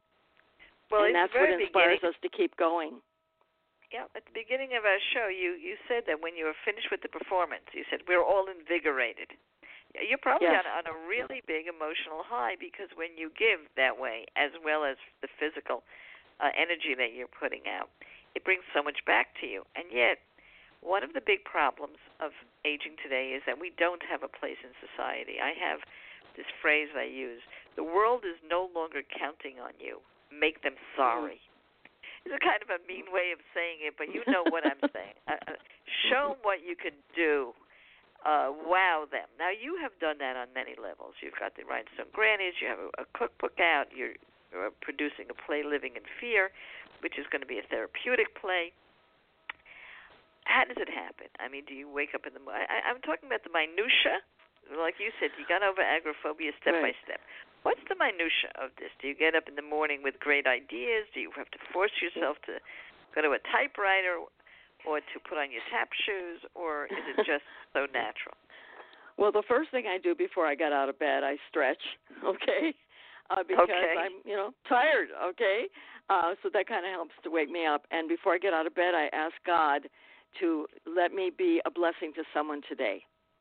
[SPEAKER 1] Well,
[SPEAKER 3] and that's what inspires us to keep going.
[SPEAKER 1] Yeah, at the beginning of our show, you, you said that when you were finished with the performance, you said we're all invigorated. You're probably
[SPEAKER 3] yes.
[SPEAKER 1] on, on a really big emotional high because when you give that way, as well as the physical uh, energy that you're putting out, it brings so much back to you. And yet, one of the big problems of aging today is that we don't have a place in society. I have this phrase I use, the world is no longer counting on you. Make them sorry. It's a kind of a mean way of saying it, but you know what I'm saying. Uh, show them what you can do. Uh, wow them. Now, you have done that on many levels. You've got the Rhinestone Grannies. You have a, a cookbook out. You're, you're producing a play, Living in Fear, which is going to be a therapeutic play. How does it happen? I mean, do you wake up in the morning? I'm talking about the minutia. Like you said, you got over agoraphobia step
[SPEAKER 3] right.
[SPEAKER 1] by step. What's the minutia of this? Do you get up in the morning with great ideas? Do you have to force yourself to go to a typewriter or to put on your tap shoes, or is it just so natural?
[SPEAKER 3] Well, the first thing I do before I get out of bed, I stretch, okay, uh, because
[SPEAKER 1] okay.
[SPEAKER 3] I'm, you know, tired, okay? Uh, so that kind of helps to wake me up. And before I get out of bed, I ask God to let me be a blessing to someone today.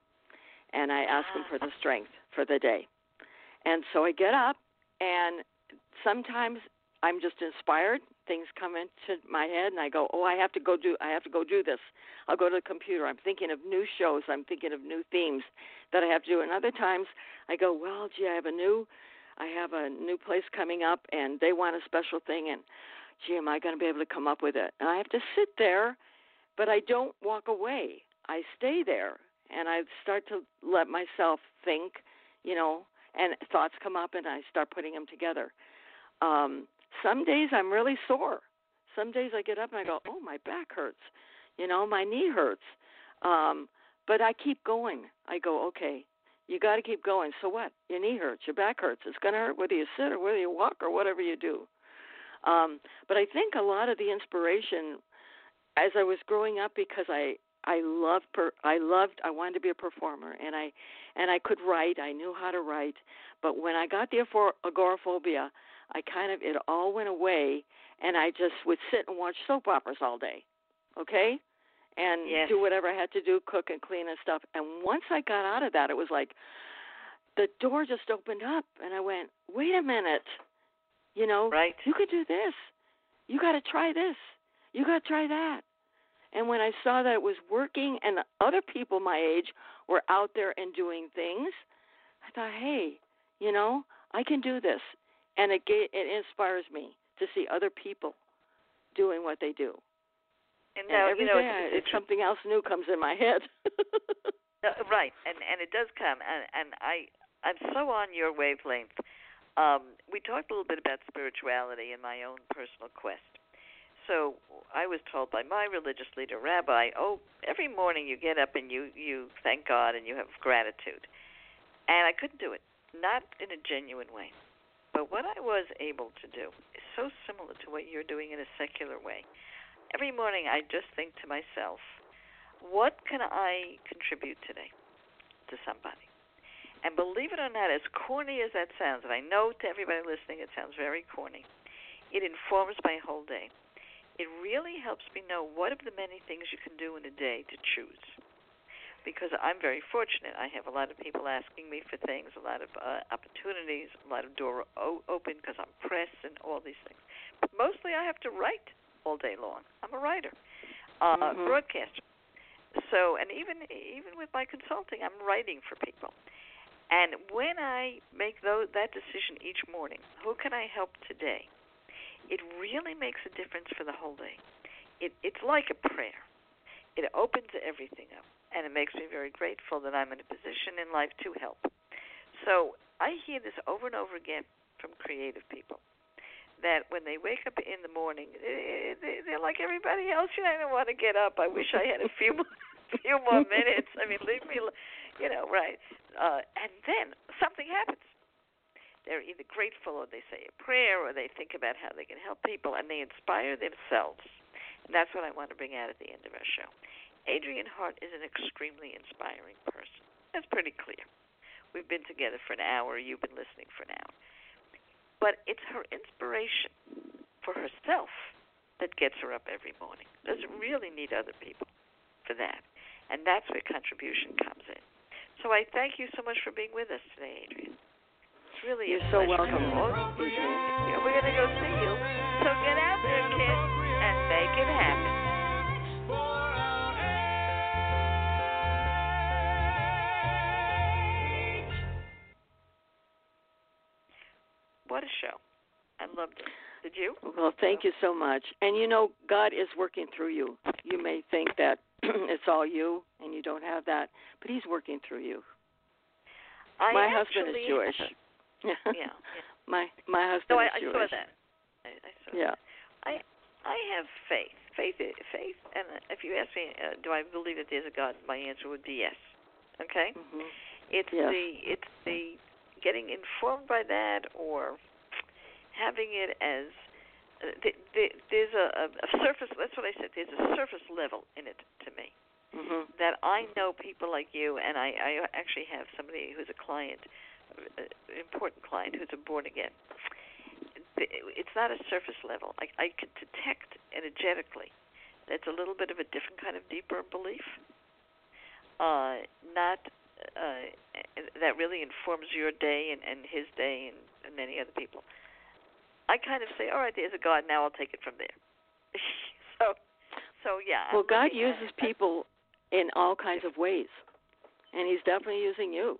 [SPEAKER 3] And I ask him for the strength for the day. And so I get up, and sometimes I'm just inspired. Things come into my head, and I go, oh, I have to go do I have to go do this. I'll go to the computer. I'm thinking of new shows. I'm thinking of new themes that I have to do. And other times I go, well, gee, I have a new I have a new place coming up, and they want a special thing, and, gee, am I going to be able to come up with it? And I have to sit there. But I don't walk away. I stay there, and I start to let myself think, you know, and thoughts come up, and I start putting them together. Um, some days I'm really sore. Some days I get up and I go, oh, my back hurts. You know, my knee hurts. Um, but I keep going. I go, okay, you got to keep going. So what? Your knee hurts. Your back hurts. It's going to hurt whether you sit or whether you walk or whatever you do. Um, but I think a lot of the inspiration as I was growing up, because I I loved per, I loved I wanted to be a performer, and I and I could write. I knew how to write, but when I got the agoraphobia, I kind of it all went away, and I just would sit and watch soap operas all day, okay, and
[SPEAKER 1] yes.
[SPEAKER 3] do whatever I had to do, cook and clean and stuff. And once I got out of that, it was like the door just opened up, and I went, wait a minute, you know,
[SPEAKER 1] right.
[SPEAKER 3] you could do this. You got to try this. You got to try that. And when I saw that it was working and other people my age were out there and doing things, I thought, hey, you know, I can do this. And it get, it inspires me to see other people doing what they do.
[SPEAKER 1] And, now,
[SPEAKER 3] and every
[SPEAKER 1] you know,
[SPEAKER 3] day
[SPEAKER 1] it's, it's,
[SPEAKER 3] it's something else new comes in my head.
[SPEAKER 1] uh, right, and and it does come. And, and I, I'm so on your wavelength. Um, we talked a little bit about spirituality in my own personal quest. So I was told by my religious leader, Rabbi, oh, every morning you get up and you, you thank God and you have gratitude. And I couldn't do it, not in a genuine way. But what I was able to do is so similar to what you're doing in a secular way. Every morning I just think to myself, what can I contribute today to somebody? And believe it or not, as corny as that sounds, and I know to everybody listening it sounds very corny, it informs my whole day. It really helps me know what of the many things you can do in a day to choose. Because I'm very fortunate. I have a lot of people asking me for things, a lot of uh, opportunities, a lot of doors o- open because I'm press and all these things. But mostly I have to write all day long. I'm a writer, uh,
[SPEAKER 3] mm-hmm.
[SPEAKER 1] broadcaster. So, and even even with my consulting, I'm writing for people. And when I make those, that decision each morning, who can I help today? It really makes a difference for the whole day. It, it's like a prayer. It opens everything up, and it makes me very grateful that I'm in a position in life to help. So I hear this over and over again from creative people, that when they wake up in the morning, they're like everybody else. You know, I don't want to get up. I wish I had a few more, few more minutes. I mean, leave me, you know, right. Uh, and then something happens. They're either grateful or they say a prayer or they think about how they can help people, and they inspire themselves. And that's what I want to bring out at the end of our show. Adrienne Hart is an extremely inspiring person. That's pretty clear. We've been together for an hour. You've been listening for an hour. But it's her inspiration for herself that gets her up every morning. Doesn't really need other people for that. And that's where contribution comes in. So I thank you so much for being with us today, Adrienne. It's really
[SPEAKER 3] You're
[SPEAKER 1] a
[SPEAKER 3] so
[SPEAKER 1] pleasure.
[SPEAKER 3] welcome, Adrienne.
[SPEAKER 1] Yeah, we're going to go see you. So get out there, kids, and make it happen. What a show. I loved it. Did you?
[SPEAKER 3] Well, thank you so much. And you know, God is working through you. You may think that it's all you and you don't have that, but He's working through you.
[SPEAKER 1] I
[SPEAKER 3] my
[SPEAKER 1] actually,
[SPEAKER 3] husband is Jewish.
[SPEAKER 1] yeah, yeah.
[SPEAKER 3] My my husband
[SPEAKER 1] no,
[SPEAKER 3] is
[SPEAKER 1] I, I
[SPEAKER 3] Jewish.
[SPEAKER 1] saw that. I, I saw
[SPEAKER 3] yeah.
[SPEAKER 1] that. I I have faith. Faith, faith. And if you ask me, uh, do I believe that there's a God? My answer would be yes. Okay.
[SPEAKER 3] Mm-hmm.
[SPEAKER 1] It's
[SPEAKER 3] yes.
[SPEAKER 1] the it's the getting informed by that or having it as uh, th- th- there's a, a surface. That's what I said. There's a surface level in it to me.
[SPEAKER 3] Mm-hmm.
[SPEAKER 1] That I know people like you, and I, I actually have somebody who's a client, an important client who's a born again. It's not a surface level. I, I can detect energetically that it's a little bit of a different kind of deeper belief. Uh, not uh, that really informs your day and, and his day and, and many other people. I kind of say, all right, there's a God, now I'll take it from there. so, so yeah.
[SPEAKER 3] Well,
[SPEAKER 1] I'm
[SPEAKER 3] God
[SPEAKER 1] looking
[SPEAKER 3] uses
[SPEAKER 1] at,
[SPEAKER 3] people in all kinds of ways, and He's definitely using you.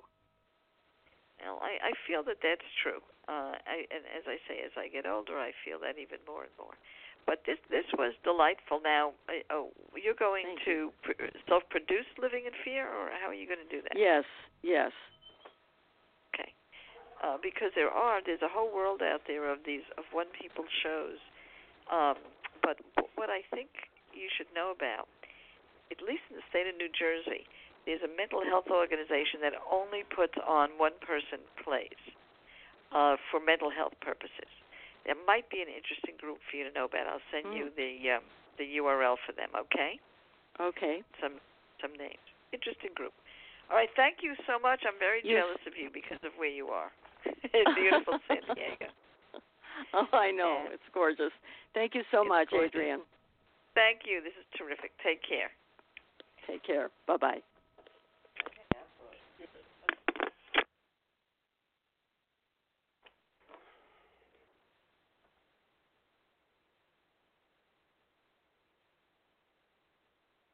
[SPEAKER 1] Well, I, I feel that that's true. Uh, I, and as I say, as I get older, I feel that even more and more. But this this was delightful. Now, uh, oh, you're going
[SPEAKER 3] Thank
[SPEAKER 1] to pr- self-produce Living in Fear, or how are you going to do that?
[SPEAKER 3] Yes, yes.
[SPEAKER 1] Okay. Uh, because there are, there's a whole world out there of these, of one-people shows. Um, but what I think you should know about, at least in the state of New Jersey, there's a mental health organization that only puts on one-person plays uh, for mental health purposes. There might be an interesting group for you to know about. I'll send mm. you the um, the U R L for them, okay?
[SPEAKER 3] Okay.
[SPEAKER 1] Some some names. Interesting group. All right, thank you so much. I'm very
[SPEAKER 3] yes.
[SPEAKER 1] jealous of you because of where you are. In beautiful San Diego.
[SPEAKER 3] Oh, I know.
[SPEAKER 1] And
[SPEAKER 3] it's gorgeous. Thank you so much,
[SPEAKER 1] gorgeous.
[SPEAKER 3] Adrienne.
[SPEAKER 1] Thank you. This is terrific. Take care.
[SPEAKER 3] Take care. Bye-bye.